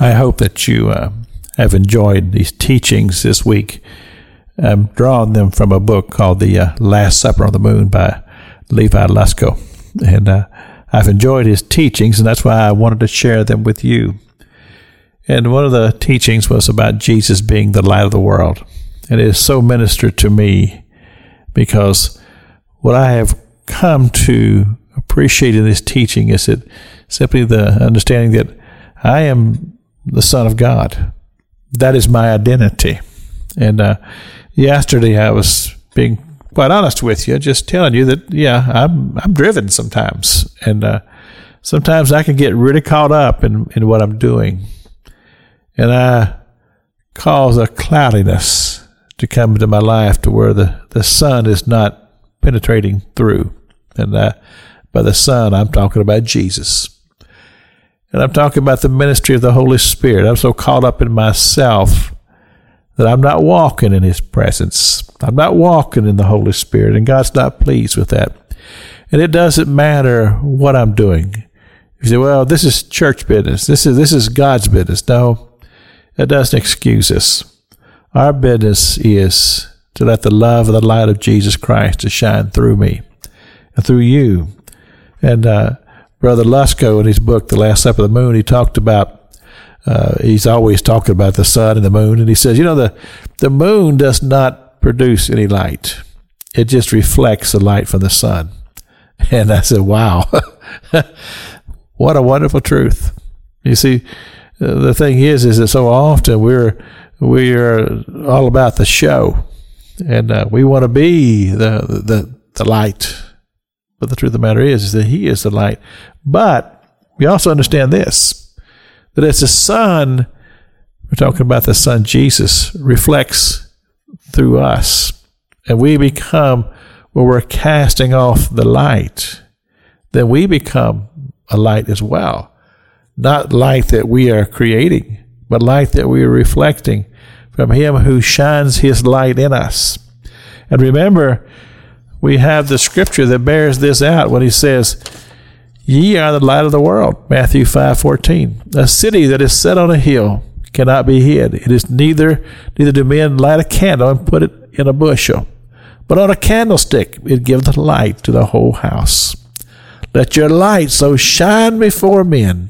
I hope that you have enjoyed these teachings this week. I'm drawing them from a book called The Last Supper on the Moon by Levi Lusko. And I've enjoyed his teachings, and that's why I wanted to share them with you. And one of the teachings was about Jesus being the light of the world. And it is so ministered to me because what I have come to appreciate in this teaching is that simply the understanding that I am the Son of God. That is my identity. And yesterday I was being quite honest with you, just telling you that, I'm driven sometimes. And sometimes I can get really caught up in what I'm doing. And I cause a cloudiness to come into my life to where the sun is not penetrating through. And by the sun, I'm talking about Jesus. And I'm talking about the ministry of the Holy Spirit. I'm so caught up in myself that I'm not walking in His presence. I'm not walking in the Holy Spirit, and God's not pleased with that. And it doesn't matter what I'm doing. You say, well, this is church business. This is God's business. No, that doesn't excuse us. Our business is to let the love and the light of Jesus Christ to shine through me and through you. And Brother Lusko, in his book, The Last Supper of the Moon, he talked about, he's always talking about the sun and the moon, and he says, the moon does not produce any light. It just reflects the light from the sun. And I said, wow, what a wonderful truth. You see, the thing is that so often we are all about the show, and we want to be the light. But the truth of the matter is that He is the light. But we also understand this, that as the sun, we're talking about the Son Jesus, reflects through us, and we become, when we're casting off the light, then we become a light as well. Not light that we are creating, but light that we are reflecting from Him who shines His light in us. And remember, we have the scripture that bears this out when He says, ye are the light of the world, Matthew 5:14. A city that is set on a hill cannot be hid. It is neither do men light a candle and put it in a bushel, but on a candlestick it giveth light to the whole house. Let your light so shine before men,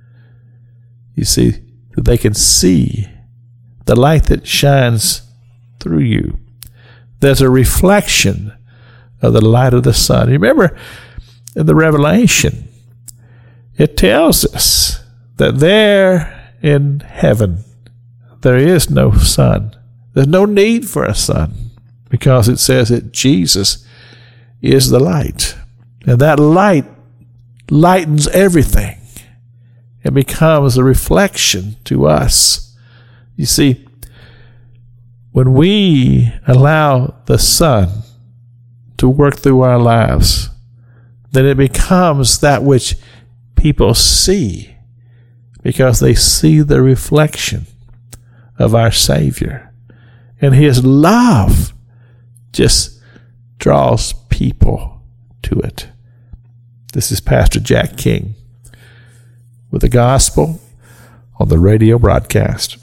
you see, that they can see the light that shines through you. There's a reflection of the light of the sun. Remember, in the Revelation, it tells us that there in heaven, there is no sun. There's no need for a sun, because it says that Jesus is the light. And that light lightens everything. It becomes a reflection to us. You see, when we allow the sun to work through our lives, then it becomes that which people see, because they see the reflection of our Savior. And His love just draws people to it. This is Pastor Jack King with the gospel on the radio broadcast.